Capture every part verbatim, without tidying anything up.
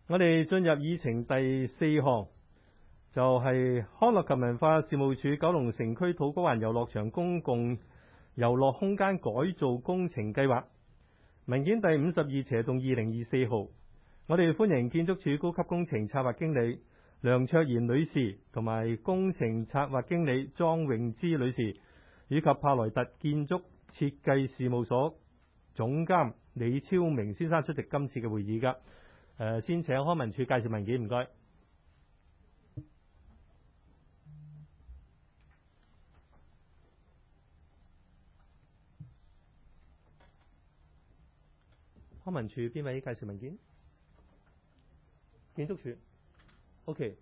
我哋進入議程第四項，就係、是、康樂及文化事務署九龍城區土瓜灣遊樂場公共遊樂空間改造工程計劃文件第五十二斜動二零二四號。我哋歡迎建築署高級工程策劃經理梁卓賢女士同埋工程策劃經理莊詠芝女士，以及帕萊特建築設計事務所總監李超明先生出席今次嘅會議㗎。誒、呃，先請康文署介紹文件，唔該。康文署邊位介紹文件？建築署。OK。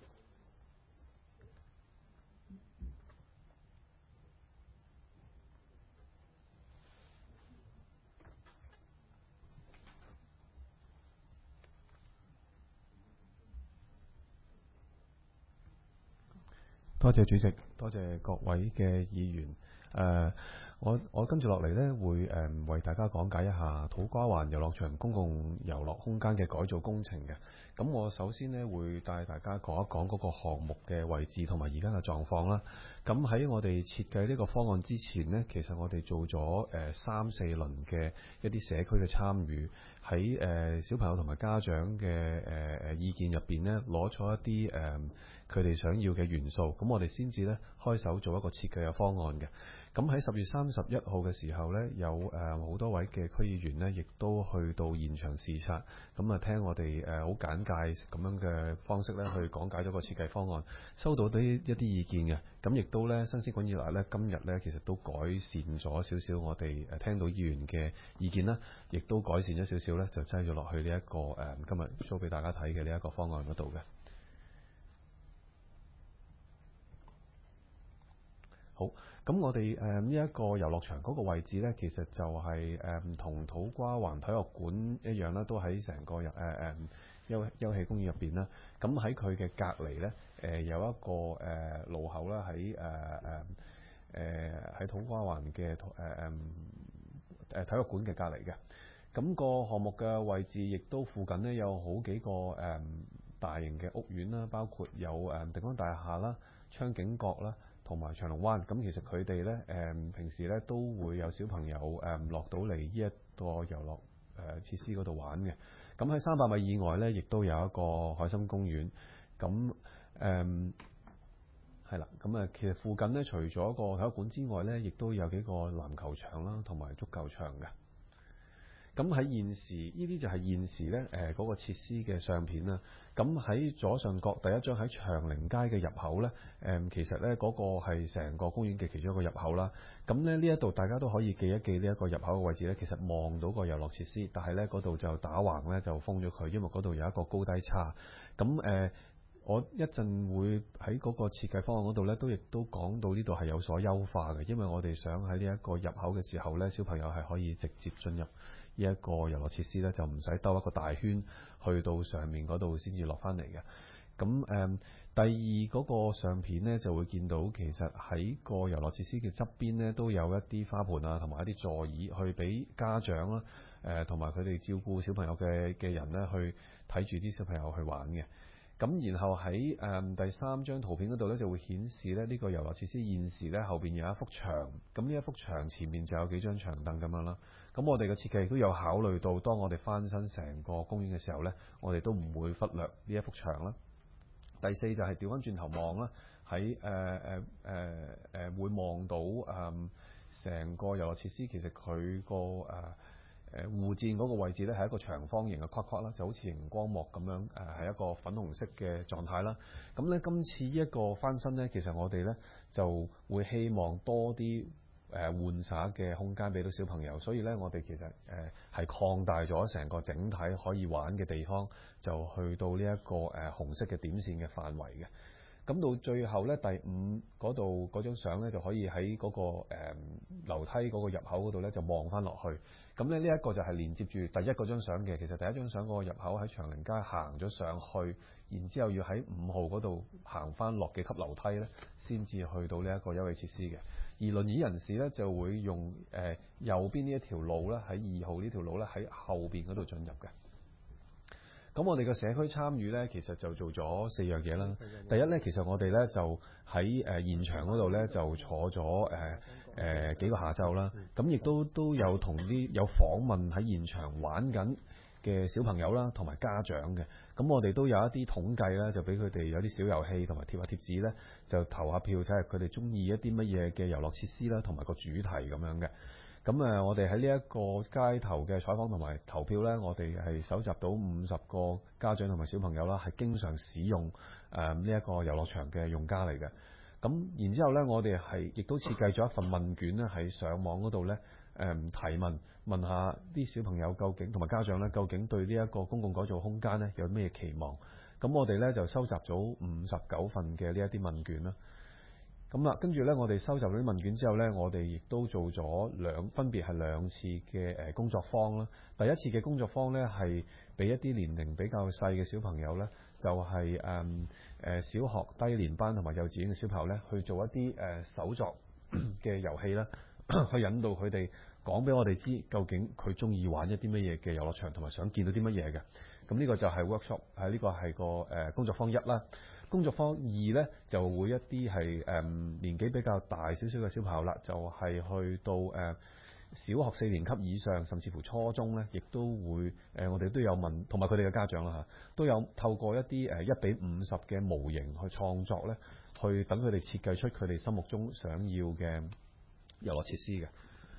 多謝主席，多謝各位嘅議員。誒、呃，我我跟住落嚟呢，會誒、呃、為大家講解一下土瓜灣遊樂場公共遊樂空間嘅改造工程嘅。咁我首先呢，會帶大家講一講嗰個項目嘅位置同埋而家嘅狀況啦。咁喺我哋設計呢個方案之前呢，其實我哋做咗誒、呃、三四輪嘅一啲社區嘅參與，喺誒、呃、小朋友同埋家長嘅誒誒意見入邊呢，攞咗一啲誒佢哋想要嘅元素，咁我哋先至咧開手做一個設計嘅方案嘅。咁喺十月三十一號嘅時候呢，有誒好、呃、多位嘅區議員呢，亦都去到現場視察，咁啊聽我哋誒好簡介咁樣嘅方式咧去講解咗個設計方案，收到啲一啲意見嘅。咁亦都咧新鮮滾熱辣咧，今日咧其實都改善咗少少我哋誒聽到議員嘅意見啦，亦都改善咗少少咧，就擠咗落去呢、這、一個誒、呃、今日 show 俾大家睇嘅呢一個方案嗰度嘅。好，咁我哋誒呢一個遊樂場嗰個位置呢，其實就係誒同土瓜灣體育館一樣啦，都喺成個入誒誒休休憩公園入邊啦。咁喺佢嘅隔離呢，誒、呃、有一個誒、呃、路口啦，喺誒誒誒喺土瓜灣嘅誒誒誒體育館嘅隔離嘅。咁、那個項目嘅位置亦都附近呢，有好幾個誒、呃、大型嘅屋苑啦，包括有誒定安大廈啦、昌景閣啦，同埋長隆灣。咁其實佢哋咧誒平時咧都會有小朋友誒落到嚟呢一個遊樂誒設施嗰度玩嘅。咁喺三百米以外咧，亦都有一個海心公園。咁誒係啦，咁啊其實附近咧除咗個體育館之外咧，亦都有幾個籃球場啦，同埋足球場嘅。咁喺現時呢啲就係現時咧誒嗰個設施嘅相片啦。咁喺左上角第一張喺長寧街嘅入口咧，誒其實咧嗰個係成個公園嘅其中一個入口啦。咁咧呢一度大家都可以記一記呢一個入口嘅位置咧，其實望到個遊樂設施，但係咧嗰度就打橫咧就封咗佢，因為嗰度有一個高低差。咁誒、呃，我一陣會喺嗰個設計方案嗰度咧，都亦都講到呢度係有所優化嘅，因為我哋想喺呢一個入口嘅時候咧，小朋友係可以直接進入呢一個遊樂設施咧，就唔使兜一個大圈去到上面嗰度先至落翻嚟嘅。咁誒、嗯，第二嗰個相片咧就會見到，其實喺個遊樂設施嘅側邊咧都有一啲花盆啊，同埋一啲座椅去俾家長啦，誒同埋佢哋照顧小朋友嘅嘅人咧去睇住啲小朋友去玩嘅。咁然後喺誒、嗯、第三張圖片嗰度咧就會顯示咧呢、這個遊樂設施現時咧後邊有一幅牆，咁呢一幅牆前面就有幾張長凳咁樣啦。咁我哋嘅設計亦都有考慮到，當我哋翻新成個公園嘅時候呢，我哋都唔會忽略呢一幅牆啦。第四就係調翻轉頭望啦，喺誒誒誒誒會望到誒成、呃、個遊樂設施，其實佢個誒誒護墊嗰個位置呢係一個長方形嘅框框啦，就好似熒光幕咁樣誒，係、呃、一個粉紅色嘅狀態啦。咁呢，今次呢一個翻新呢，其實我哋呢就會希望多啲誒玩耍嘅空間俾到小朋友，所以咧我哋其實誒係擴大咗成個整體可以玩嘅地方，就去到呢、這、一個誒、呃、紅色嘅點線嘅範圍嘅。咁到最後咧第五嗰度嗰張相咧就可以喺嗰、那個誒、呃、樓梯嗰個入口嗰度咧就望翻落去。咁咧呢一、這個就係連接住第一嗰張相嘅。其實第一張相嗰個入口喺長寧街行咗上去，然之後要喺五號嗰度行翻落幾級樓梯咧，先至去到呢一個休憩設施嘅。而輪椅人士咧就會用誒、呃、右邊呢一條路咧，喺二號呢條路咧喺後邊嗰度進入嘅。 咁我哋嘅社區參與咧，其實就做咗四樣嘢啦。第一咧，其實我哋咧就喺誒現場嗰度咧就坐咗誒誒幾個下晝啦。咁亦都都有同啲有訪問喺現場玩緊嘅小朋友啦，同埋家長嘅。咁我哋都有一啲統計咧，就俾佢哋有啲小遊戲同埋貼下貼紙咧，就投下票睇下佢哋中意一啲乜嘢嘅遊樂設施啦，同埋個主題咁樣嘅。咁誒，我哋喺呢一個街頭嘅採訪同埋投票咧，我哋係搜集到五十個家長同埋小朋友啦，係經常使用誒呢一個遊樂場嘅用家嚟嘅。咁然之後咧，我哋係亦都設計咗一份問卷咧，喺上網嗰度咧誒提問，問下啲小朋友究竟同埋家長咧，究竟對呢一個公共改造空間咧有咩期望？咁我哋咧就收集咗五十九份嘅呢一啲問卷啦。咁啦，跟住咧，我哋收集咗啲問卷之後咧，我哋亦都做咗兩分別係兩次嘅誒工作坊啦。第一次嘅工作坊咧係俾一啲年齡比較細嘅小朋友咧，就係誒誒小學低年班同埋幼稚園嘅小朋友咧，去做一啲誒手作嘅遊戲啦，去引導佢哋講俾我哋知究竟佢中意玩一啲乜嘢嘅遊樂場，同埋想見到啲乜嘢嘅。咁呢個就係 workshop， 係呢個係個誒工作坊一啦。工作坊二呢，就會一啲係誒年紀比較大少少嘅小朋友啦，就係、是、去到誒、呃、小學四年級以上，甚至乎初中呢，亦都會誒、呃、我哋都有問，同埋佢哋嘅家長啦嚇，都有透過一啲誒一比五十嘅模型去創作呢，去等佢哋設計出佢哋心目中想要嘅遊樂設施嘅。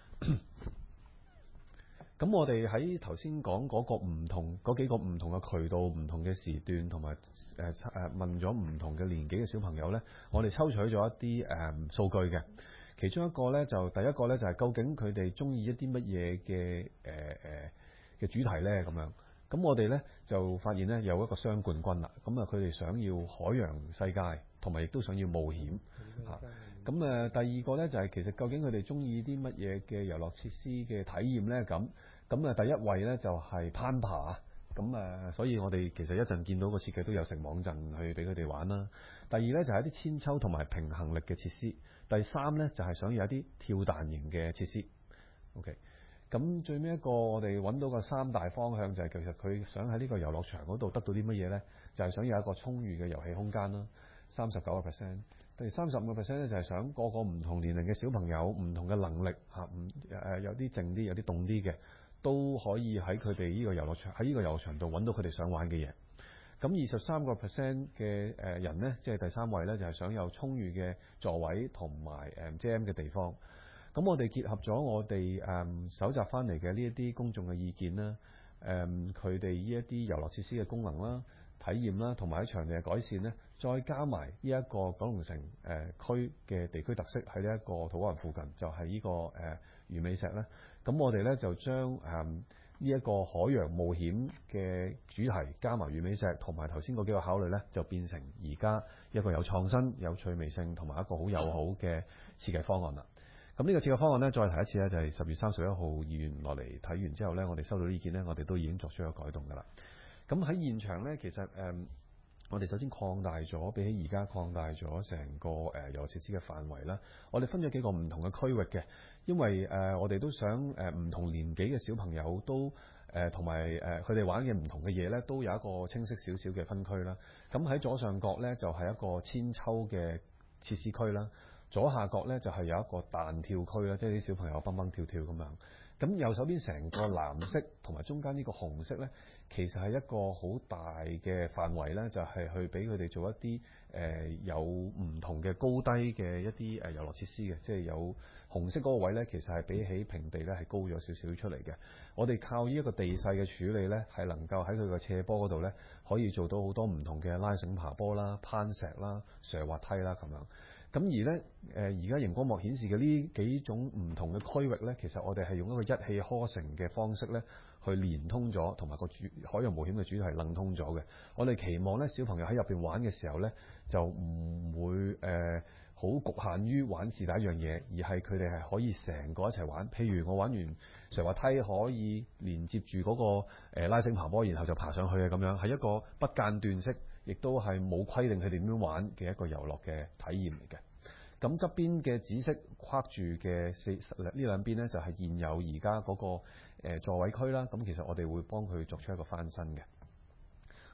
咁我哋喺頭先講嗰個唔同嗰幾個唔同嘅渠道、唔同嘅時段，同埋誒誒問咗唔同嘅年紀嘅小朋友呢，我哋抽取咗一啲誒、嗯、數據嘅。其中一個呢，就第一個呢，就係、是、究竟佢哋中意一啲乜嘢嘅誒誒嘅主題呢？咁樣。咁我哋呢，就發現呢，有一個雙冠軍啦。咁啊佢哋想要海洋世界，同埋亦都想要冒險嚇。咁誒、啊、第二個呢，就係、是、其實究竟佢哋中意啲乜嘢嘅遊樂設施嘅體驗呢？咁咁啊，第一位呢，就係攀爬，咁誒，所以我哋其實一陣見到個設計都有成網陣去俾佢哋玩啦。第二呢，就係一啲千秋同埋平衡力嘅設施。第三呢，就係想有一啲跳彈型嘅設施。OK，咁最尾一個我哋揾到個三大方向就係其實佢想喺呢個遊樂場嗰度得到啲乜嘢呢？就係想有一個充裕嘅遊戲空間啦，三十九個 percent。第三十五個 percent 咧就係想個個唔同年齡嘅小朋友、唔同嘅能力嚇，唔誒有啲靜啲、有啲動啲嘅。都可以喺佢哋呢個遊樂場喺呢個遊樂場度揾到佢哋想玩嘅嘢。咁二十三個 percent 嘅誒人呢，即係第三位呢，就係想有充裕嘅座位同埋誒 jam 嘅地方。咁我哋結合咗我哋誒搜集翻嚟嘅呢一啲公眾嘅意見啦，誒佢哋呢一啲遊樂設施嘅功能啦、體驗啦，同埋喺場地嘅改善呢，再加埋呢一個九龍城誒區嘅地區特色喺呢一個土瓜灣附近，就係、是、呢、這個誒魚尾石咧。咁我哋咧就將誒呢一個海洋冒險嘅主題加埋魚尾石，同埋頭先嗰幾個考慮咧，就變成而家一個有創新、有趣味性同埋一個好友好嘅設計方案啦。咁呢個設計方案咧，再提一次咧，就係十月三十一號議員落嚟睇完之後咧，我哋收到意見咧，我哋都已經作出咗改動噶啦。咁喺現場咧，其實誒、呃、我哋首先擴大咗，比起而家擴大咗成個誒遊樂設施嘅範圍啦。我哋分咗幾個唔同嘅區域嘅。因為誒、呃，我哋都想誒唔、呃、同年紀嘅小朋友都誒同埋誒佢哋玩嘅唔同嘅嘢咧，都有一個清晰少少嘅分區啦。咁喺左上角咧就係、是、一個千秋嘅設施區啦，左下角咧就係、是、有一個彈跳區啦，即係啲小朋友蹦蹦跳跳咁樣。咁右手邊成個藍色同埋中間呢個紅色咧，其實係一個好大嘅範圍咧，就係、是、去俾佢哋做一啲誒、呃、有唔同嘅高低嘅一啲誒遊樂設施嘅，即係有紅色嗰個位咧，其實係比起平地咧係高咗少少出嚟嘅。我哋靠呢一個地勢嘅處理咧，係能夠喺佢個斜坡嗰度咧，可以做到好多唔同嘅拉繩爬坡啦、攀石啦、斜滑梯啦咁樣。咁而呢，誒而家熒光幕顯示嘅呢幾種唔同嘅區域呢，其實我哋係用一個一氣呵成嘅方式呢，去連通咗，同埋個主海洋冒險嘅主題楞通咗嘅。我哋期望呢，小朋友喺入邊玩嘅時候呢，就唔會誒好、呃、局限於玩是第一樣嘢，而係佢哋係可以成個一齊玩。譬如我玩完斜滑梯可以連接住嗰、那個、呃、拉繩爬坡，然後就爬上去啊咁樣，係一個不間斷式。亦都係冇規定佢哋點樣玩嘅一個遊樂嘅體驗嚟嘅。咁側邊嘅紫色框住嘅四呢兩邊呢，就係現有而家嗰個誒座位區啦。咁其實我哋會幫佢作出一個翻新嘅。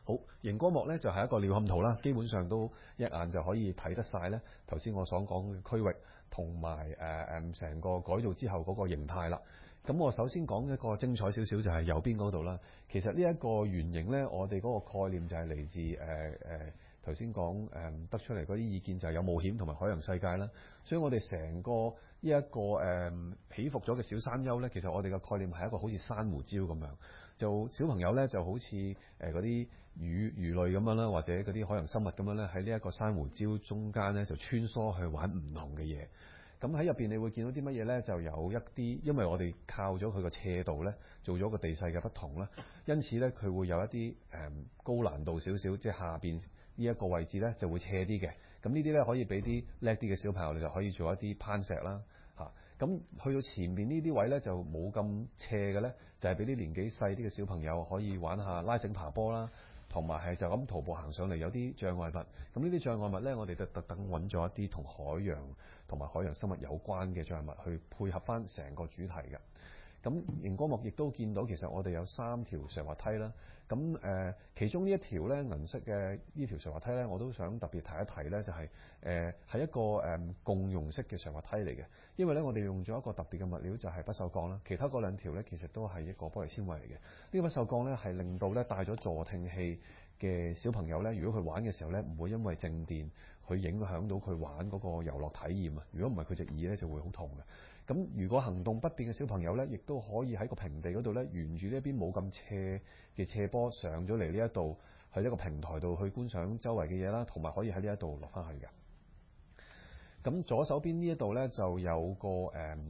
好，熒光幕咧就係、是、一個鳥瞰圖啦，基本上都一眼就可以睇得晒咧。頭先我所講嘅區域同埋誒誒成個改造之後嗰個形態啦。咁我首先講一個精彩少少就係右邊嗰度啦。其實呢一個原型咧，我哋嗰個概念就係嚟自誒誒頭先講誒得出嚟嗰啲意見就係有冒險同埋海洋世界啦。所以我哋成個呢、這、一個誒、呃、起伏咗嘅小山丘咧，其實我哋嘅概念係一個好似珊瑚礁咁樣，就小朋友咧就好似誒嗰啲魚魚類咁樣啦，或者嗰啲海洋生物咁樣咧，喺呢一個珊瑚礁中間咧就穿梭去玩唔同嘅嘢。咁喺入邊你會見到啲乜嘢咧？就有一啲，因為我哋靠咗佢個斜度咧，做咗個地勢嘅不同啦，因此咧佢會有一啲誒、嗯、高難度少少，即係下邊呢一個位置咧就會斜啲嘅。咁呢啲咧可以俾啲叻啲嘅小朋友，你就可以做一啲攀石啦嚇。咁、啊、去到前面呢啲位咧就冇咁斜嘅咧，就係俾啲年紀細啲嘅小朋友可以玩下拉繩爬坡啦。同埋係就咁徒步行上嚟，有啲障礙物。咁呢啲障礙物呢，我哋就特登揾咗一啲同海洋同埋海洋生物有關嘅障礙物去配合翻成個主題嘅。咁熒光幕亦都見到，其實我哋有三條上滑梯啦。咁誒、呃，其中呢一條呢，銀色嘅呢條上滑梯呢，我都想特別提一提呢，就係誒係一個誒、呃、共融式嘅上滑梯嚟嘅。因為呢，我哋用咗一個特別嘅物料，就係不鏽鋼啦。其他嗰兩條呢，其實都係一個玻璃纖維嚟嘅。呢、這個不鏽鋼呢，係令到呢帶咗助聽器嘅小朋友呢，如果佢玩嘅時候呢，唔會因為靜電去影響到佢玩嗰個遊樂體驗啊。如果唔係，佢隻耳呢就會好痛嘅。咁如果行動不便嘅小朋友呢，亦都可以喺個平地嗰度呢，沿住呢一邊冇咁斜嘅斜坡上咗嚟呢一度，喺一個平台度去觀賞周圍嘅嘢啦，同埋可以喺呢一度落翻去嘅。咁左手邊呢一度呢，就有個誒誒誒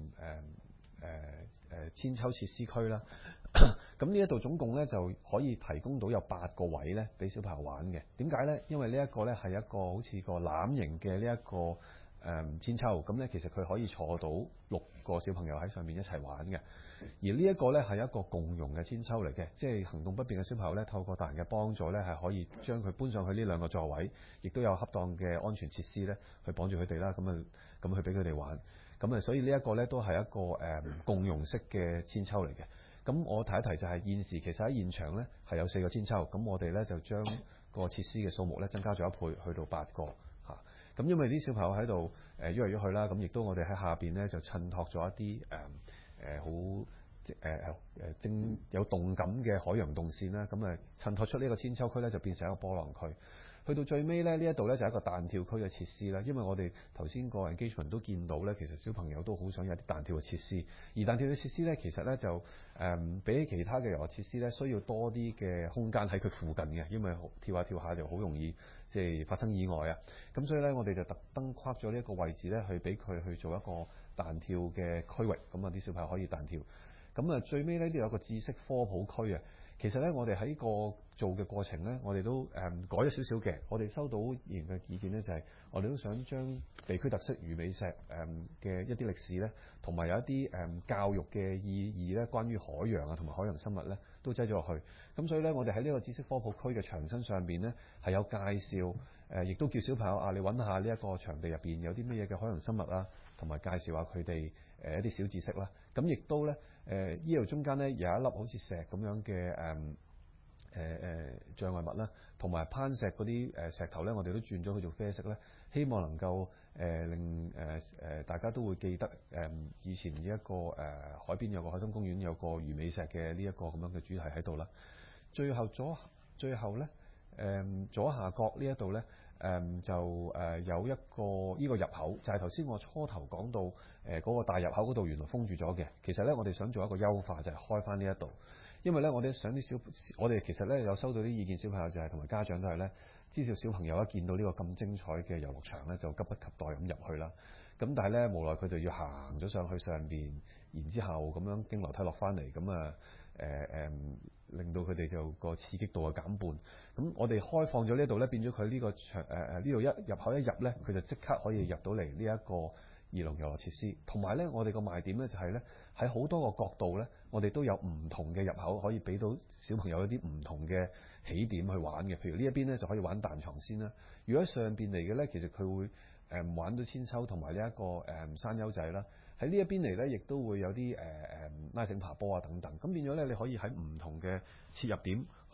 誒千秋設施區啦。咁呢一度總共呢，就可以提供到有八個位呢俾小朋友玩嘅。點解呢？因為呢一個呢係一個好似個籃型嘅呢一個。誒千秋咁咧，其實佢可以坐到六個小朋友喺上面一齊玩嘅。而呢一個咧係一個共融嘅千秋嚟嘅，即係行動不便嘅小朋友咧，透過大人嘅幫助咧，係可以將佢搬上去呢兩個座位，亦都有恰當嘅安全設施咧，去綁住佢哋啦。咁啊，咁去俾佢哋玩。咁啊，所以呢一個咧都係一個誒、嗯、共融式嘅千秋嚟嘅。咁我提一提就係現時其實喺現場咧係有四個千秋，咁我哋咧就將個設施嘅數目咧增加咗一倍，去到八個。咁因為啲小朋友喺度誒喐嚟喐去啦，咁亦都我哋喺下邊咧就襯托咗一啲誒誒好誒誒誒正有動感嘅海洋動線啦，咁誒襯托出呢個千秋區咧就變成一個波浪區。去到最尾咧，呢一度咧就係一個彈跳區嘅設施啦。因為我哋頭先個 engagement 都見到咧，其實小朋友都好想有啲彈跳嘅設施，而彈跳嘅設施咧其實咧就誒、嗯、比起其他嘅遊樂設施咧需要多啲嘅空間喺佢附近嘅，因為跳下跳下就好容易。即係發生意外啊！咁所以咧，我哋就特登跨咗呢一個位置咧，去俾佢去做一個彈跳嘅區域。咁啊，啲小朋友可以彈跳。咁啊，最尾呢都有個知識科普區啊。其實咧，我哋喺個做嘅過程咧，我哋都誒、嗯、改咗少少嘅。我哋收到員嘅意見咧，就係、是、我哋都想將地區特色魚尾石誒嘅一啲歷史咧，同埋有一啲誒、嗯、教育嘅意義咧，關於海洋啊同埋海洋生物咧，都擠咗落去。咁所以咧，我哋喺呢個知識科普區嘅牆身上邊咧，係有介紹誒，亦、呃、都叫小朋友啊，你揾下呢一個場地入邊有啲乜嘢嘅海洋生物啊，同埋介紹下佢哋誒一啲小知識啦。咁亦都咧誒呢度、呃、中間咧有一粒好似石咁樣嘅誒誒誒障礙物啦，同埋攀石嗰啲誒石頭咧，我哋都轉咗去做啡色咧，希望能夠誒、呃、令誒誒、呃、大家都會記得誒、呃、以前呢、這、一個誒、呃、海邊有個海心公園有個魚尾石嘅呢一個咁樣嘅主題喺度啦。最後左最後咧，誒、嗯、左下角呢一度咧，誒、嗯、就誒有一個呢個入口，就係頭先我初頭講到誒嗰、呃那個大入口嗰度原來封住咗嘅。其實咧，我哋想做一個優化，就係、是、開翻呢一度，因為咧我哋想啲小，我哋其實咧有收到啲意見，小朋友就係同埋家長都係咧，知道小朋友一見到呢個咁精彩嘅遊樂場咧，就急不及待咁入去啦。咁但係咧，無奈佢就要行咗上去上邊，然之後咁樣經樓梯落翻嚟，咁啊誒誒，令到佢哋就個刺激度啊減半。咁我哋開放咗呢度咧，變咗佢呢個場誒誒呢度一入口一入咧，佢就即刻可以入到嚟呢一個兒童遊樂設施。同埋咧，我哋個賣點咧就係咧，喺好多個角度咧，我哋都有唔同嘅入口，可以俾到小朋友一啲唔同嘅起點去玩嘅。譬如呢一邊咧就可以玩彈床先啦。如果喺上邊嚟嘅咧，其實佢會誒玩到千秋同埋呢一個誒山丘仔啦。喺呢一邊嚟咧，亦都會有啲誒誒拉繩爬坡啊等等。咁變咗咧，你可以喺唔同嘅切入點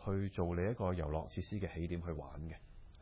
去做你一個遊樂設施嘅起點去玩嘅。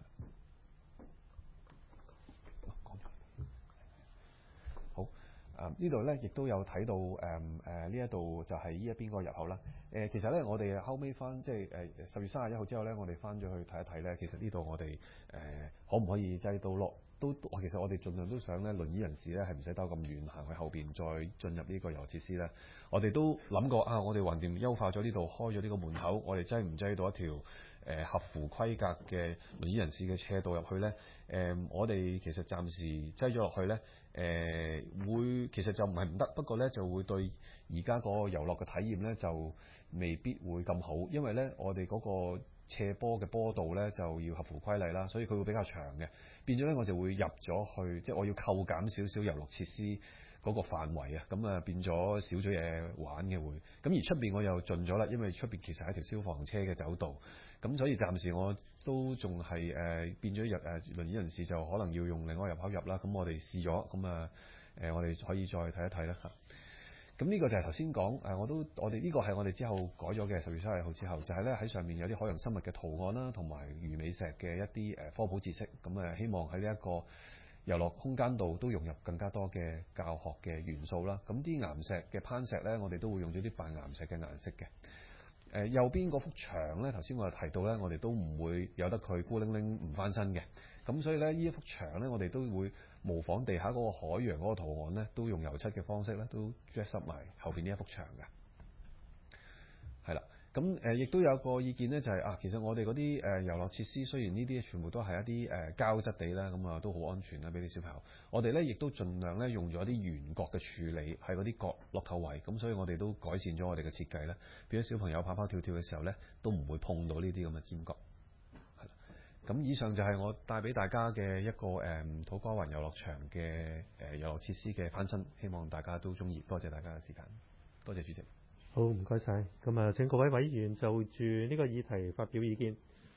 好，啊呢度咧亦都有睇到誒誒呢一度就係呢一邊個入口啦。誒、呃、其實咧我哋後尾翻即係誒十月三十一號之後咧，我哋翻咗去睇一睇咧，其實呢度我哋誒、呃、可唔可以擠到落？都其實我哋盡量都想咧，輪椅人士咧係唔使兜咁遠行去後邊再進入呢個遊樂設施咧。我哋都諗過啊，我哋橫掂優化咗呢度，開咗呢個門口，我哋擠唔擠到一條誒、呃、合乎規格嘅輪椅人士嘅車道入去咧？誒、呃，我哋其實暫時擠咗落去咧，誒、呃、會其實就唔係唔得，不過咧就會對而家嗰個遊樂嘅體驗咧就未必會咁好，因為咧我哋嗰個斜坡嘅坡度咧就要合乎規例啦，所以佢會比較長嘅。變咗咧，我就會入咗去，即係我要扣減少少遊樂設施嗰個範圍啊，咁啊變咗少咗嘢玩嘅會。咁而出邊我又盡咗啦，因為出邊其實係條消防車嘅走道，咁所以暫時我都仲係誒變咗入誒輪椅人士就可能要用另外入口入啦。咁我哋試咗，咁啊誒我哋可以再睇一睇啦嚇。咁呢個就係頭先講誒，我都我哋呢個係我哋之後改咗嘅，十月三十號之後，就係咧喺上面有啲海洋生物嘅圖案啦，同埋魚尾石嘅一啲誒科普知識。咁誒希望喺呢一個遊樂空間度都融入更加多嘅教學嘅元素啦。咁啲岩石嘅攀石咧，我哋都會用咗啲扮岩石嘅顏色嘅。誒右邊嗰幅牆咧，頭先我哋提到咧，我哋都唔會有得佢孤零零唔翻身嘅。咁所以咧，呢一幅牆咧，我哋都會模仿地下嗰個海洋嗰個圖案咧，都用油漆嘅方式咧，都 dress up 埋後邊呢一幅牆嘅。係啦，咁誒亦都有個意見咧，就係、是、啊，其實我哋嗰啲誒遊樂設施，雖然呢啲全部都係一啲誒、呃、膠質地啦，咁啊都好安全啦，俾啲小朋友。我哋咧亦都盡量咧用咗啲圓角嘅處理，喺嗰啲角落頭位，咁所以我哋都改善咗我哋嘅設計咧，俾啲小朋友跑跑跳跳嘅時候咧，都唔會碰到呢啲咁嘅尖角。咁以上就係我帶俾大家嘅一個誒、嗯、土瓜灣遊樂場嘅誒遊樂設施嘅翻新，希望大家都中意。多謝大家嘅時間，多謝主席。 好，唔該晒。咁啊，請各位委員就住呢個議題發表意見。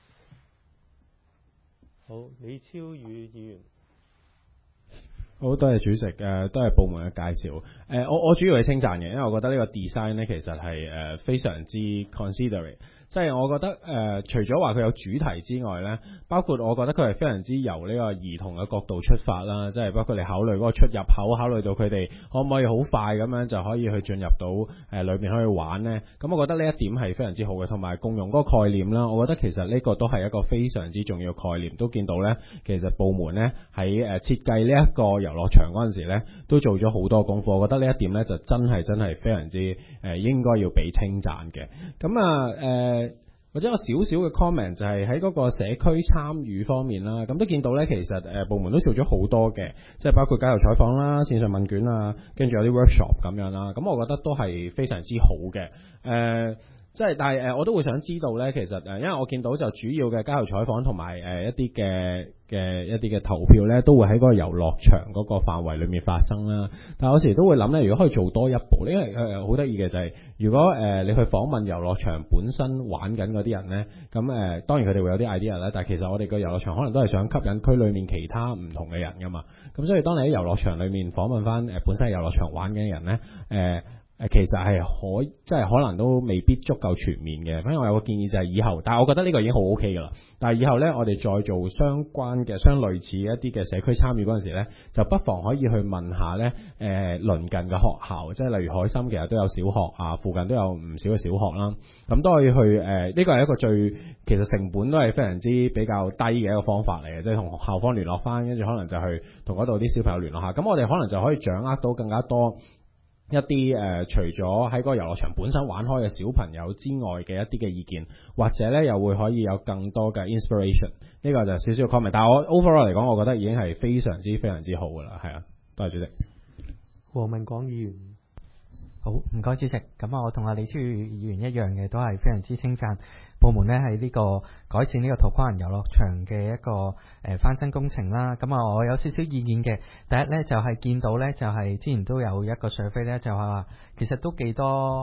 好，李超宇議員。 好，多謝主席，誒、呃，多謝部門嘅介紹。誒、呃，我我主要係稱讚嘅，因為我覺得呢個 design 咧其實係誒、呃、非常之 considerate。即係我覺得誒、呃，除咗話佢有主題之外咧，包括我覺得佢係非常之由呢個兒童嘅角度出發啦，即係包括你考慮嗰個出入口，考慮到佢哋可唔可以好快咁樣就可以去進入到誒、呃、裏面可以玩咧。咁我覺得呢一點係非常之好嘅，同埋共用嗰個概念啦，我覺得其實呢個都係一個非常之重要嘅概念。都見到咧，其實部門咧喺誒設計呢一個遊樂場嗰陣時咧，都做咗好多功課。我覺得呢一點咧就真係真係非常之誒、呃、應該要俾稱讚嘅。咁啊誒。呃或者有少少嘅 comment 就係喺嗰個社區參與方面啦，咁都見到咧，其實誒部門都做咗好多嘅，即係包括街頭採訪啦、線上問卷啊，跟住有啲 workshop 咁樣啦，咁我覺得都係非常之好嘅，誒、呃。即係，但係誒，我都會想知道咧，其實誒，因為我見到就主要嘅街頭採訪同埋誒一啲嘅嘅一啲嘅投票咧，都會喺嗰個遊樂場嗰個範圍裏面發生啦。但係有時都會諗咧，如果可以做多一步，因為誒好得意嘅就係、是，如果誒、呃、你去訪問遊樂場本身玩緊嗰啲人咧，咁誒、呃、當然佢哋會有啲 idea 啦。但係其實我哋個遊樂場可能都係想吸引區裏面其他唔同嘅人噶嘛。咁所以當你喺遊樂場裏面訪問翻誒本身係遊樂場玩緊嘅人咧，誒、呃。誒其實係可，即係可能都未必足夠全面嘅。反正我有個建議就係以後，但係我覺得呢個已經好 OK 㗎啦。但係以後呢，我哋再做相關嘅、相類似一啲嘅社區參與嗰陣時呢，就不妨可以去問下呢誒、呃、鄰近嘅學校，即係例如海心其實都有小學啊，附近都有唔少嘅小學啦。咁都可以去誒，呢、呃這個係一個最其實成本都係非常之比較低嘅一個方法嚟嘅，即係同校方聯絡返，跟住可能就去同嗰度啲小朋友聯絡下。咁我哋可能就可以掌握到更加多一啲誒、呃，除咗喺嗰個遊樂場本身玩開嘅小朋友之外嘅一啲嘅意見，或者咧又會可以有更多嘅 inspiration。呢個就少少 comment，但係我 overall 嚟講，我覺得已經係非常之非常之好噶啦，係啊，多謝主席。 黃文廣議員， 好，唔該主席。咁啊，我同阿李超宇議員一樣嘅，都係非常之稱讚部門咧喺呢個改善呢個土瓜灣遊樂場嘅一個誒、呃、翻新工程啦。咁啊，我有少少意見嘅。第一咧就係、是、見到咧就係、是、之前都有一個 survey 咧，就係話其實都幾多誒、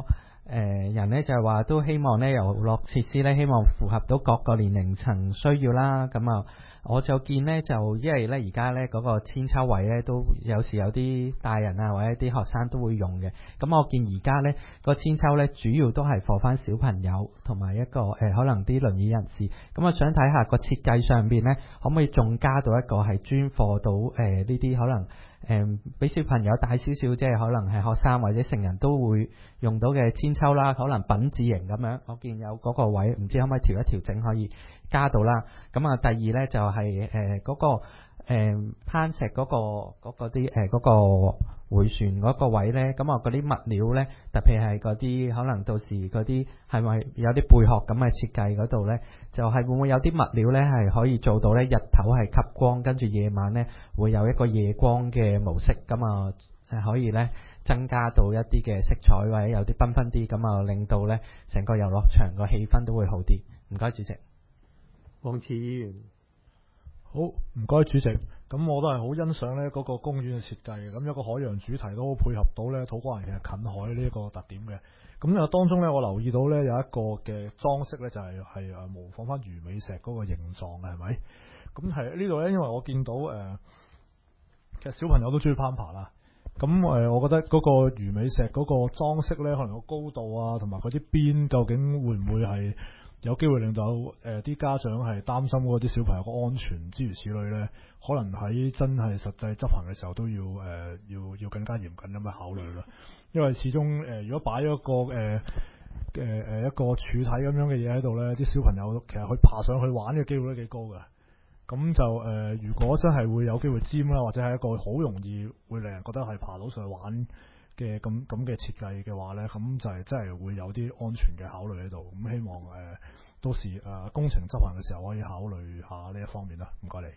誒人咧就係話都希望咧遊樂設施咧希望符合到各個年齡層需要啦。咁啊，我就見咧就因為咧而家咧嗰個千秋位咧都有時有啲大人啊或者啲學生都會用嘅。咁我見而家咧個千秋咧主要都係放翻小朋友同埋一個誒、呃、可能啲輪椅人士。咁我想睇下個設計上邊咧可唔可以仲加到一個係專課到誒呢啲可能誒俾、呃、小朋友大少少，即係可能係學生或者成人都會用到嘅千秋啦，可能品字型咁樣。我見有嗰個位，唔知可唔可以調一調整可以加到啦。咁啊，第二呢就係誒嗰個誒、呃、攀石嗰、嗰個嗰啲誒嗰個迴旋嗰個位呢。咁啊嗰啲物料呢，特別係嗰啲可能到時嗰啲係咪有啲貝殼咁嘅設計嗰度呢，就係、係、會唔會有啲物料呢係可以做到呢？日頭係吸光，跟住夜晚呢會有一個夜光嘅模式，咁啊誒可以呢增加到一啲嘅色彩或者有啲繽紛啲，咁啊令到呢成個遊樂場個氣氛都會好啲。唔該，主席。 黃慈議員， 好，唔該主席。咁我都係好欣賞呢嗰個公園嘅設計嘅，咁有個海洋主題都好配合到呢土瓜灣其實近海呢一個特點嘅。咁啊當中呢，我留意到呢有一個嘅裝飾呢，就係係誒模仿翻魚尾石嗰個形狀嘅，係咪？咁係呢度呢，因為我見到誒、呃，其實小朋友都中意攀爬啦。咁誒，我覺得嗰個魚尾石嗰個裝飾呢，可能個高度啊，同埋嗰啲邊，究竟會唔會係有機會令到誒啲家長係擔心嗰啲小朋友嘅安全，諸如此類呢？可能喺真係實際執行嘅時候都要誒、呃、要要更加嚴謹咁樣考慮啦。因為始終誒、呃，如果擺咗個誒誒誒一個柱體咁樣嘅嘢喺度呢，啲小朋友其實去爬上去玩嘅機會都幾高㗎。咁就誒、呃，如果真係會有機會尖啦，或者係一個好容易會令人覺得係爬到上去玩嘅咁咁嘅設計嘅話呢，咁就係真係會有啲安全嘅考慮喺度。咁希望誒、呃、到時誒、呃、工程執行嘅時候可以考慮下呢一方面啦。唔該你。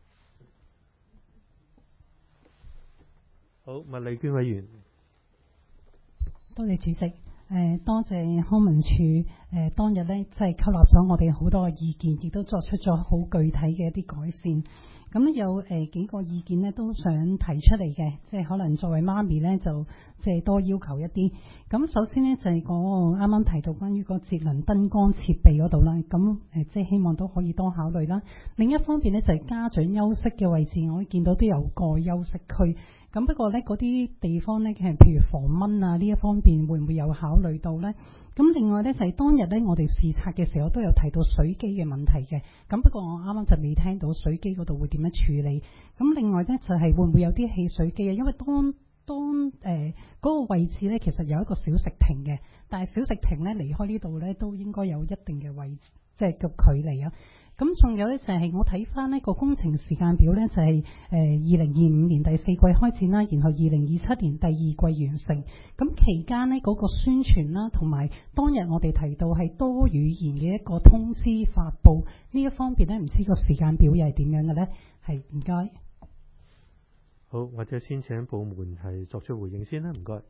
好，麥麗娟委員。 多謝主席。誒、呃、多謝康文署誒、呃、當日咧，即係吸納咗我哋好多嘅意見，亦都作出咗好具體嘅一啲改善。咁咧有誒、呃、幾個意見咧都想提出嚟嘅，即係可能作為媽咪咧就即係多要求一啲。咁首先咧就係嗰個啱啱提到關於個節能燈光設備嗰度啦，咁誒、呃、即係希望都可以多考慮啦。另一方面咧就係、是、家長休息嘅位置，我見到都有個休息區。咁不過呢，嗰啲地方呢，係譬如防蚊啊呢一方面，會唔會有考慮到呢？咁另外呢，就係、是、當日呢，我哋視察嘅時候都有提到水機嘅問題嘅。咁不過我啱啱就未聽到水機嗰度會點樣處理。咁另外呢，就係、是、會唔會有啲汽水機啊？因為當當誒嗰、呃嗰個位置呢，其實有一個小食亭嘅，但係小食亭呢，離開呢度呢，都應該有一定嘅位置，即係個距離啊。咁仲有呢，就係我睇翻呢個工程時間表呢，就係誒二零二五年第四季開展啦，然後二零二七年第二季完成。咁期間呢，嗰個宣傳啦，同埋當日我哋提到係多語言嘅一個通知發布呢一方面呢，唔知個時間表又係點樣嘅呢？係唔該。 好，或者先請部門係作出回應先啦，唔該。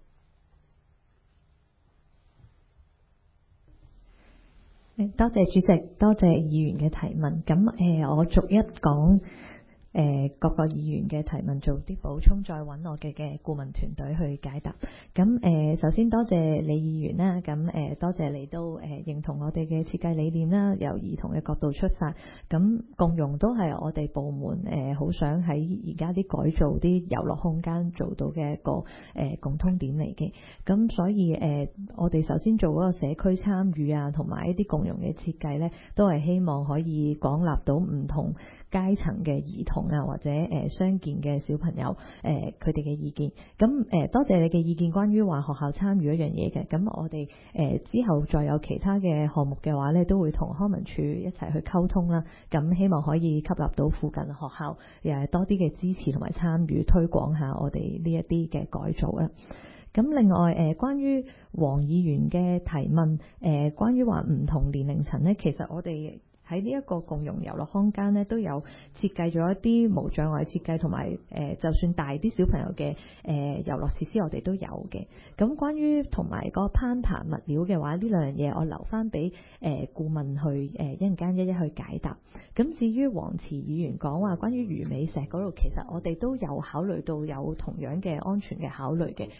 多謝主席，多謝議員嘅提問。咁誒、呃，我逐一講誒、呃、各個議員嘅提問，做啲補充，再揾我嘅嘅顧問團隊去解答。咁誒、呃，首先多謝李議員啦。咁誒、呃，多謝你都誒、呃、認同我哋嘅設計理念啦，由兒童嘅角度出發。咁共融都係我哋部門誒好、呃、想喺而家啲改造啲遊樂空間做到嘅一個誒、呃、共通點嚟嘅。咁所以誒、呃，我哋首先做嗰個社區參與啊，同埋一啲共融嘅設計呢，都係希望可以廣納到唔同階層嘅兒童啊，或者誒傷健嘅小朋友誒佢哋嘅意見。咁誒、呃、多謝你嘅意見，關於話學校參與一樣嘢嘅。咁我哋誒、呃、之後再有其他嘅項目嘅話呢，都會同康文署一齊去溝通啦。咁希望可以吸納到附近學校誒多啲嘅支持同埋參與，推廣下我哋呢一啲嘅改造啦。咁另外誒、呃，關於黃議員嘅提問，誒、呃、關於話唔同年齡層呢，其實我哋喺呢一個共融遊樂空間呢，都有設計咗一啲無障礙設計，同埋誒就算大啲小朋友嘅誒、呃、遊樂設施，我哋都有嘅。咁關於同埋個攀爬物料嘅話，呢兩樣嘢我留翻俾誒顧問去誒、呃、一陣間一一去解答。咁至於黃慈議員講話關於魚尾石嗰度，其實我哋都有考慮到有同樣嘅安全嘅考慮嘅。咁所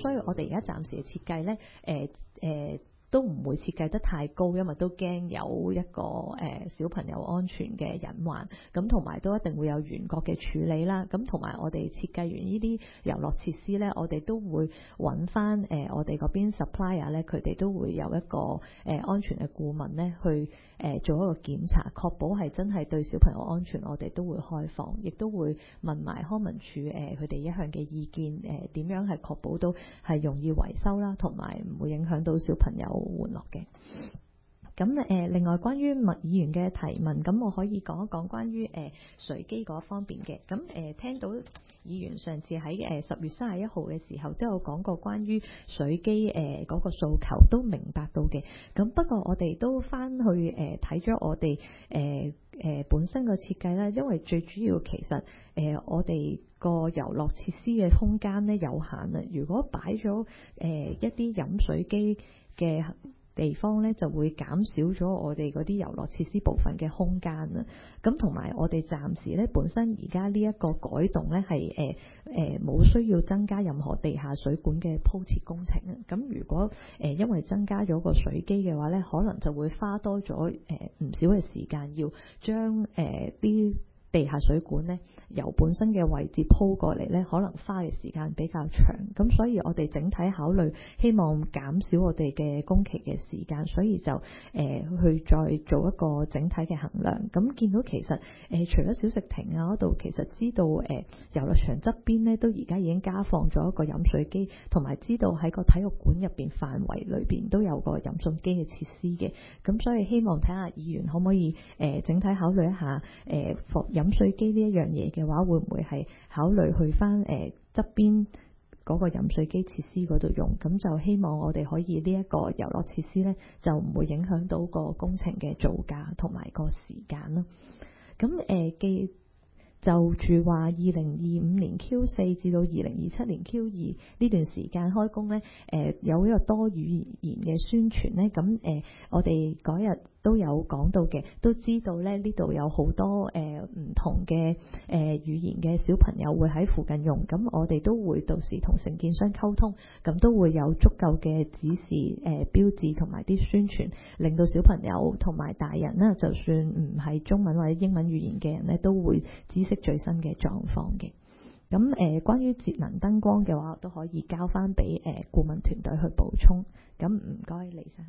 所以我哋而家暫時嘅設計咧，誒、呃、誒。呃都唔會設計得太高，因為都驚有一個誒、呃、小朋友安全嘅隱患，咁同埋都一定會有圓角嘅處理啦。咁同埋我哋設計完呢啲遊樂設施呢，我哋都會揾翻誒我哋嗰邊 supplier 呢，佢哋都會有一個誒、呃、安全嘅顧問呢去誒、呃、做一個檢查，確保係真係對小朋友安全，我哋都會開放，亦都會問埋康文署誒佢哋一向嘅意見，誒點樣係確保到係容易維修啦，同埋唔會影響到小朋友玩樂嘅。咁誒，另外關於麥議員嘅提問，咁我可以講一講關於誒水機嗰方面嘅。咁誒，聽到議員上次喺誒十月三十一號嘅時候都有講過關於水機誒嗰個訴求，都明白到嘅。咁不過我哋都翻去誒睇咗我哋誒誒本身個設計啦，因為最主要其實誒我哋個遊樂設施嘅空間咧有限啊。如果擺咗誒一啲飲水機嘅地方咧，就會減少咗我哋嗰啲遊樂設施部分嘅空間啊。咁同埋我哋暫時咧本身而家呢一個改動咧係誒誒冇需要增加任何地下水管嘅鋪設工程啊。咁如果誒、呃、因為增加咗個水機嘅話咧，可能就會花多咗誒唔少嘅時間，要將誒啲地下水管咧由本身嘅位置鋪過嚟咧，可能花嘅時間比較長，咁所以我哋整體考慮希望減少我哋嘅工期嘅時間，所以就誒、呃、去再做一個整體嘅衡量。咁見到其實誒、呃、除咗小食亭啊嗰度，其實知道誒、呃、遊樂場側邊咧都而家已經加放咗一個飲水機，同埋知道喺個體育館入邊範圍裏邊都有個飲水機嘅設施嘅。咁所以希望睇下議員可唔可以誒、呃、整體考慮一下誒服、呃飲水機呢一樣嘢嘅話，會唔會係考慮去翻誒側邊嗰個飲水機設施嗰度用？咁就希望我哋可以呢一個遊樂設施呢，就唔會影響到個工程嘅造價同埋個時間咯。咁誒既就住話二零二五年 Q 四至到二零二七年 Q 二呢段時間開工呢，誒、呃、有一個多語言嘅宣傳呢。咁誒、呃、我哋嗰日都有講到嘅，都知道咧呢度有好多誒唔、呃、同嘅誒、呃、語言嘅小朋友會喺附近用，咁我哋都會到時同承建商溝通，咁都會有足夠嘅指示誒、呃、標誌同埋啲宣傳，令到小朋友同埋大人啦，就算唔係中文或者英文語言嘅人咧，都會知識最新嘅狀況嘅。咁誒、呃，關於節能燈光嘅話，都可以交翻俾誒顧問團隊去補充。咁唔該，李生。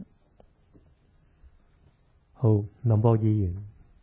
好，林博議員。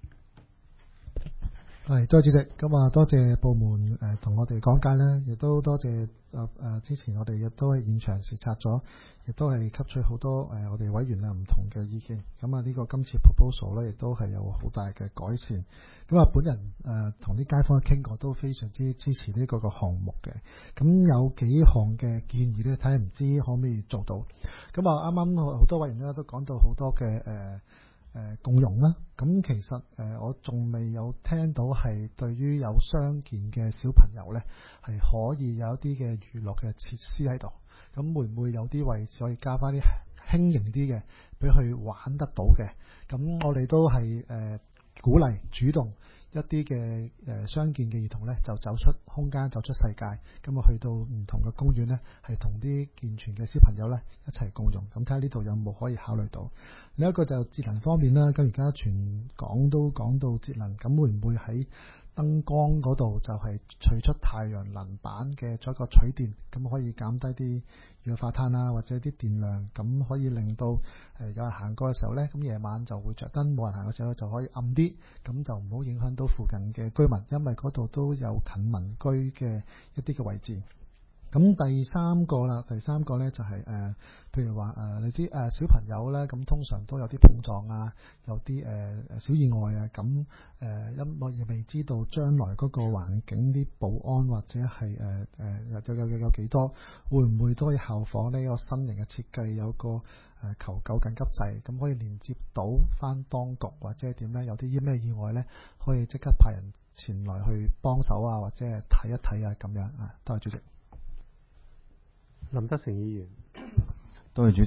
係，多謝主席。咁啊，多謝部門誒同、呃、我哋講解咧，亦都多謝誒誒、呃、之前我哋亦都喺現場視察咗，亦都係吸取好多誒、呃、我哋委員啊唔同嘅意見。咁啊，呢個今次 proposal 咧，亦都係有好大嘅改善。咁啊，本人誒同啲街坊傾過，都非常之支持呢個個項目嘅。咁有幾項嘅建議咧，睇下唔知可唔可以做到。咁啊，啱啱好多委員咧都講到好多嘅誒。呃誒、呃、共用啦，咁其實誒、呃、我仲未有聽到係對於有傷健嘅小朋友呢，係可以有一啲嘅娛樂嘅設施喺度。咁會唔會有啲位置可以加翻啲輕型啲嘅，俾佢玩得到嘅？咁我哋都係誒、呃、鼓勵主動一啲嘅誒傷健嘅兒童呢，就走出空間，走出世界，咁啊去到唔同嘅公園呢，係同啲健全嘅小朋友呢一齊共用。咁睇下呢度有冇可以考慮到。另一個就節能方面啦，咁而家全港都講到節能，咁會唔會喺燈光嗰度就係取出太陽能板嘅做一個取電，咁可以減低啲二氧化碳啊，或者啲電量，咁可以令到誒有人行過嘅時候呢，咁夜晚就會着燈，冇人行嘅時候就可以暗啲，咁就唔好影響到附近嘅居民，因為嗰度都有近民居嘅一啲嘅位置。咁第三個啦，第三個呢就係、是、誒、呃，譬如話誒、呃，你知誒、呃、小朋友呢，咁通常都有啲碰撞啊，有啲誒誒小意外啊，咁誒因我亦未知道將來嗰個環境啲保安或者係誒誒有有有有幾多，會唔會都可以效仿呢個新型嘅設計，有個誒、呃、求救緊急掣，咁可以連接到翻當局或者係點呢？有啲咩意外呢，可以即刻派人前來去幫手啊，或者係睇一睇啊咁樣啊。多謝主席。 林德成議員， 多謝主席。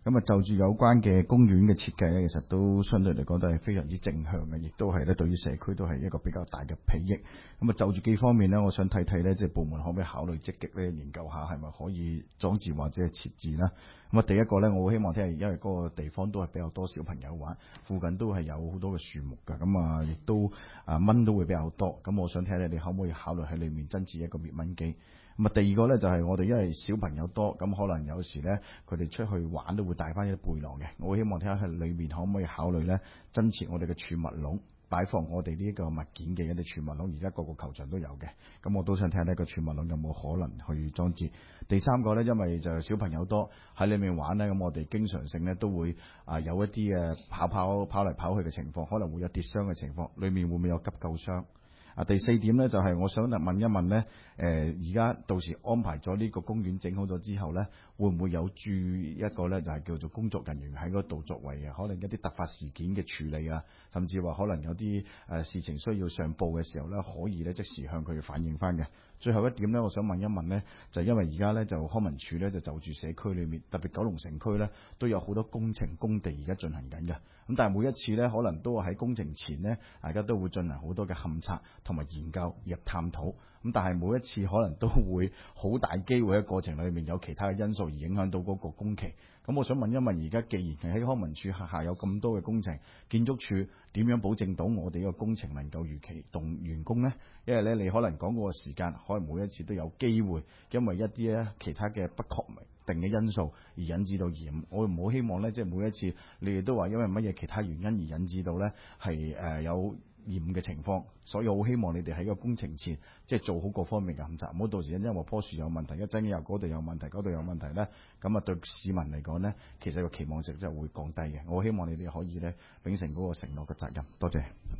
咁啊，就住有關嘅公園嘅設計咧，其實都相對嚟講都係非常之正向嘅，亦都係咧對於社區都係一個比較大嘅裨益。咁啊，就住幾方面咧，我想睇睇咧，即係部門可唔可以考慮積極咧研究下係咪可以裝置或者係設置啦。咁啊，第一個咧，我好希望聽日因為嗰個地方都係比較多小朋友玩，附近都係有好多嘅樹木㗎，咁啊，亦都啊蚊都會比較多。咁我想睇下你可唔可以考慮喺裏面增設一個滅蚊機。咁啊，第二個咧就係我哋因為小朋友多，咁可能有時咧佢哋出去玩都會帶翻一啲背囊嘅。我希望睇下喺裏面可唔可以考慮咧增設我哋嘅儲物籠，擺放我哋呢一個物件嘅一啲儲物籠。而家個個球場都有嘅，咁我都想睇下呢個儲物籠有冇可能去裝置。第三個咧，因為就小朋友多喺裏面玩咧，咁我哋經常性咧都會啊有一啲嘅跑跑跑嚟跑去嘅情況，可能會有跌傷嘅情況，裏面會唔會有急救箱？啊，第四點咧就係、是、我想問一問咧，誒而家到時安排咗呢個公園整好咗之後咧，會唔會有駐一個咧就係、是、叫做工作人員喺嗰度作為可能一啲突發事件嘅處理啊，甚至話可能有啲誒事情需要上報嘅時候咧，可以咧即時向佢反映翻嘅。最後一點咧，我想問一問咧，就因為而家咧就康文署咧就就住社區裏面，特別九龍城區咧都有好多工程工地而家進行緊嘅。咁但係每一次咧，可能都喺工程前咧，大家都會進行好多嘅勘測同埋研究入探討。咁但係每一次可能都會好大機會喺過程裏面有其他嘅因素而影響到嗰個工期。咁我想問一問，而家既然喺康文署轄下有咁多嘅工程，建築署點樣保證到我哋呢個工程能夠如期動完工呢？因為咧，你可能講嗰個時間，可能每一次都有機會，因為一啲咧其他嘅不確定嘅因素而引致到延誤。我唔好希望咧，即係每一次你哋都話因為乜嘢其他原因而引致到咧係誒有延誤嘅情況，所以我好希望你哋喺個工程前即係做好各方面嘅勘察，唔好到時因為棵樹有問題，一陣又嗰度有問題，嗰度有問題咧，咁啊對市民嚟講咧，其實個期望值就會降低嘅。我希望你哋可以咧秉承嗰個承諾嘅責任。多謝。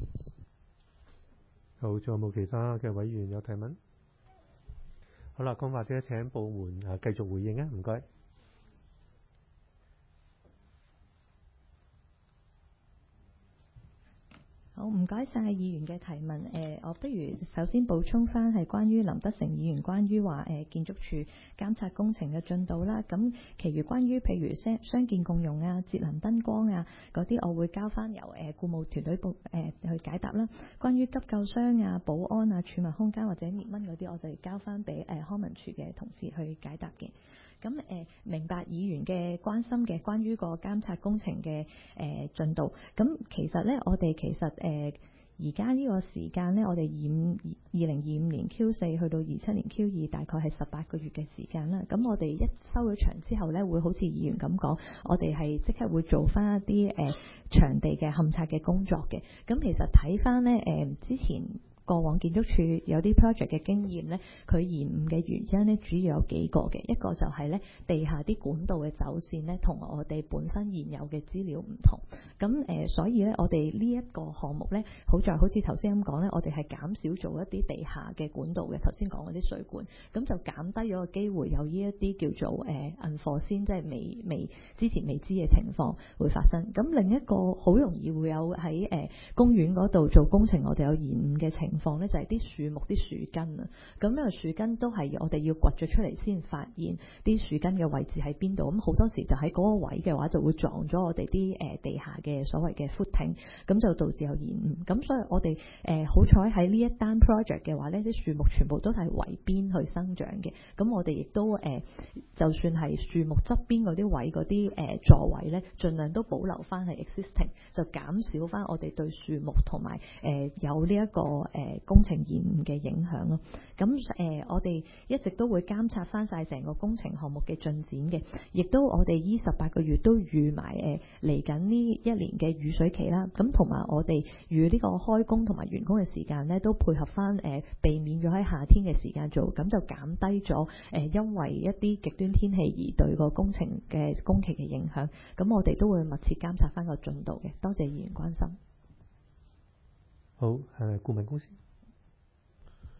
好，仲有冇其他嘅委員有提問？好啦，咁或者請部門啊繼續回應啊，唔該。 好，唔該晒議員嘅提問。誒、呃，我不如首先補充翻係關於林德成議員關於話誒建築署監察工程嘅進度啦。咁，其餘關於譬如商商建共用啊、節能燈光啊嗰啲，我會交翻由誒顧務團隊部誒、呃、去解答啦。關於急救箱啊、保安啊、儲物空間或者滅蚊嗰啲，我就交翻俾誒康文署嘅同事去解答嘅。咁誒、呃、明白議員嘅關心嘅，關於個監察工程嘅誒進度。咁其實咧，我哋其實誒而家呢個時間咧，我哋二五二零二五年 Q 四去到二七年 Q 二，大概係十八個月嘅時間啦。咁我哋一收咗場之後咧，會好似議員咁講，我哋係即刻會做翻一啲誒、呃、場地嘅勘察嘅工作嘅。咁其實睇翻咧誒之前過往建築署有啲 project 嘅經驗咧，佢延誤嘅原因咧，主要有幾個嘅。一個就係咧，地下啲管道嘅走線咧，同我哋本身現有嘅資料唔同。咁誒、呃，所以咧，我哋呢一個項目咧，好在好似頭先咁講咧，我哋係減少做一啲地下嘅管道嘅。頭先講嗰啲水管，咁就減低咗個機會有呢一啲叫做誒 unforeseen，即係未未之前未知嘅情況會發生。咁另一個好容易會有喺誒、呃、公園嗰度做工程，我哋有延誤嘅情況。情況咧就係啲樹木啲樹根啊，咁因為樹根都係我哋要掘咗出嚟先發現啲樹根嘅位置喺邊度，咁好多時就喺嗰個位嘅話就會撞咗我哋啲誒地下嘅所謂嘅 footing，咁就導致有延誤。咁所以我哋誒、呃、好彩喺呢一單 project 嘅話呢啲樹木全部都係圍邊去生長嘅，咁我哋亦都誒、呃、就算係樹木側邊嗰啲位嗰啲誒座位咧，盡量都保留翻係 existing， 就減少翻我哋對樹木同埋誒有呢、這、一個誒。呃誒工程延誤嘅影響咯，咁誒、呃、我哋一直都會監察翻晒成個工程項目嘅進展嘅，亦都我哋依十八個月都預埋誒嚟緊呢一年嘅雨水期啦，咁同埋我哋預呢個開工同埋完工嘅時間咧，都配合翻誒、呃、避免咗喺夏天嘅時間做，咁就減低咗誒、呃、因為一啲極端天氣而對個工程嘅工期嘅影響，咁我哋都會密切監察翻個進度嘅。多謝議員關心。 好，誒顧問公司。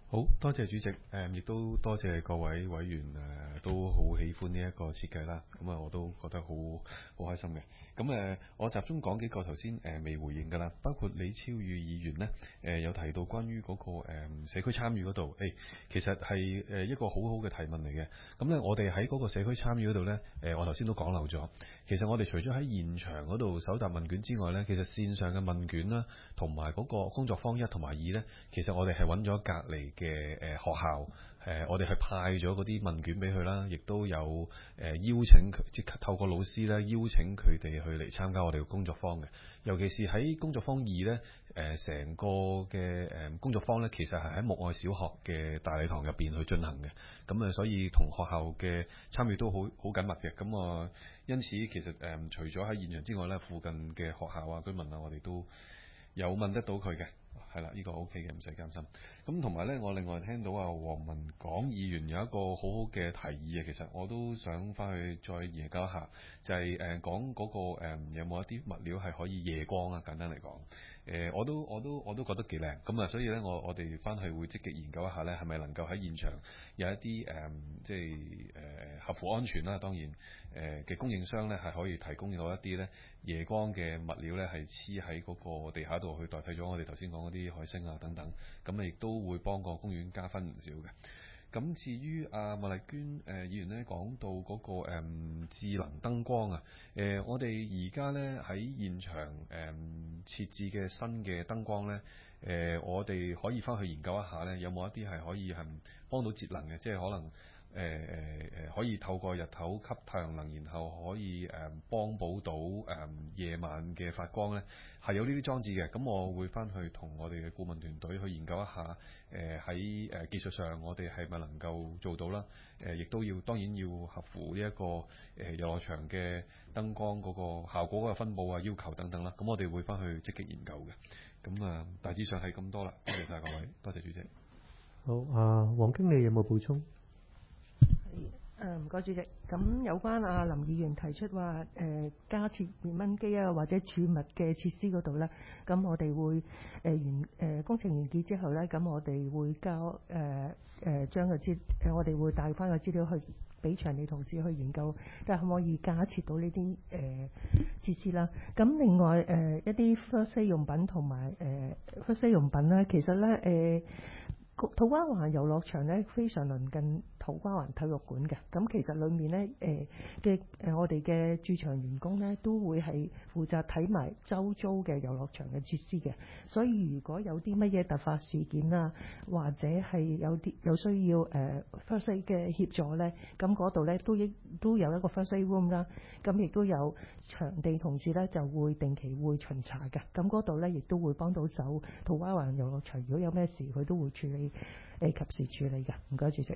好多謝主席，誒、嗯、亦都多謝各位委員誒、呃，都好喜歡呢一個設計啦。咁啊，我都覺得好好開心嘅。咁誒、呃，我集中講幾個頭先誒未回應㗎啦，包括李超宇議員呢，誒、呃、有提到關於嗰、那個、呃、社區參與嗰度，誒、欸、其實係誒一個好好嘅提問嚟嘅。咁咧，我哋喺嗰個社區參與嗰度呢，誒、呃、我頭先都講漏咗。其實我哋除咗喺現場嗰度搜集問卷之外呢，其實線上嘅問卷啦，同埋嗰個工作坊一同埋二呢，其實我哋係揾咗隔離嘅誒學校，誒、呃、我哋係派咗嗰啲問卷俾佢啦，亦都有誒、呃、邀請佢，即透過老師咧邀請佢哋去嚟參加我哋嘅工作坊嘅。尤其是喺工作坊二呢，誒、呃、成個嘅誒工作坊呢，其實係喺牧愛小學嘅大禮堂入邊去進行嘅。咁啊，所以同學校嘅參與都好好緊密嘅。咁啊，因此其實誒、呃、除咗喺現場之外呢，附近嘅學校啊、居民啊，我哋都有問得到佢嘅。係啦，呢、這個 O K 嘅，唔使擔心。咁同埋呢，我另外聽到啊，黃文港議員有一個好好嘅提議啊，其實我都想翻去再研究一下，就係、是、誒、呃、講嗰、那個、呃、有冇一啲物料係可以夜光啊？簡單嚟講，誒、呃、我都我都我都覺得幾靚。咁啊，所以呢，我我哋翻去會積極研究一下呢，係咪能夠喺現場有一啲誒、呃、即係誒、呃、合乎安全啦，當然誒嘅、呃、供應商呢，係可以提供到一啲呢夜光嘅物料呢，係黐喺嗰個地下度去代替咗我哋頭先講嗰啲海星啊等等，咁啊亦都會幫個公園加分唔少嘅。咁至於阿麥麗娟誒、呃、議員呢講到嗰、那個、呃、智能燈光啊，誒、呃、我哋而家呢喺現場誒、呃、設置嘅新嘅燈光呢，誒、呃、我哋可以翻去研究一下呢，有冇一啲係可以係幫到節能嘅，即係可能。誒誒誒，可以透過日頭吸太陽能，然後可以誒、呃、幫補到誒、呃、夜晚嘅發光呢，係有呢啲裝置嘅。咁我會翻去同我哋嘅顧問團隊去研究一下。誒喺誒技術上，我哋係咪能夠做到啦？誒、呃，亦都要當然要合乎呢、這、一個誒、呃、遊樂場嘅燈光嗰個效果嗰個分佈啊、要求等等啦。咁我哋會翻去積極研究嘅。咁啊，大致上係咁多啦。多謝晒各位，多謝主席。 好啊，黃經理有冇補充？ 誒唔該主席，咁有關阿林議員提出話誒、呃、加設滅蚊機啊或者儲物嘅設施嗰度咧，咁我哋會誒、呃、完誒、呃、工程完結之後咧，咁我哋會交誒誒將個資誒我哋會帶翻個資料去俾場地同事去研究，睇下可唔可以加設到呢啲誒設施啦。咁另外誒、呃、一啲 first aid 用品同埋誒 first aid 用品咧，其實咧誒。呃土瓜灣遊樂場咧非常鄰近土瓜灣體育館嘅，咁其實裡面咧誒嘅誒我哋嘅駐場員工咧都會係負責睇埋周遭嘅遊樂場嘅設施嘅，所以如果有啲乜嘢突發事件啊，或者係有啲有需要誒、呃、first aid 嘅協助咧，咁嗰度咧都亦都有一個 first aid room 啦，咁亦都有場地同事咧就會定期會巡查嘅，咁嗰度咧亦都會幫到手土瓜灣遊樂場，如果有咩事佢都會處理。誒及時處理嘅，唔該主席。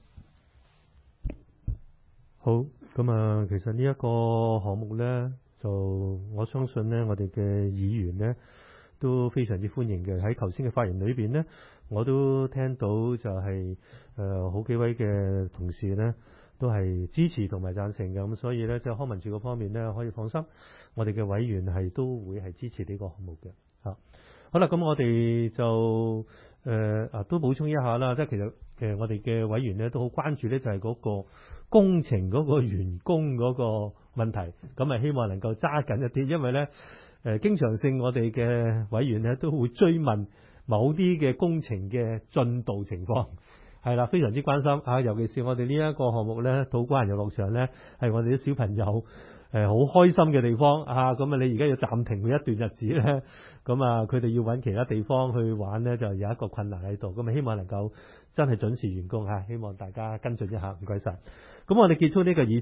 好，咁啊，其實呢一個項目呢，就我相信呢，我哋嘅議員呢都非常之歡迎嘅。喺頭先嘅發言裏邊呢，我都聽到就係、是、誒、呃、好幾位嘅同事呢都係支持同埋贊成嘅，咁所以呢，即係康文署嗰方面呢，可以放心，我哋嘅委員係都會係支持呢個項目嘅。嚇，好啦，咁我哋就。誒啊，都補充一下啦，即係其實誒我哋嘅委員咧都好關注咧，就係嗰個工程嗰個員工嗰個問題，咁啊希望能夠揸緊一啲，因為咧誒經常性我哋嘅委員咧都會追問某啲嘅工程嘅進度情況，係啦，非常之關心啊，尤其是我哋呢一個項目咧，土瓜灣遊樂場咧係我哋啲小朋友。誒好開心嘅地方啊！咁啊，你而家要暫停佢一段日子咧，咁啊，佢哋要揾其他地方去玩咧，就有一個困難喺度。咁啊，希望能夠真係準時完工嚇，希望大家跟進一下，唔該晒。咁我哋結束呢個議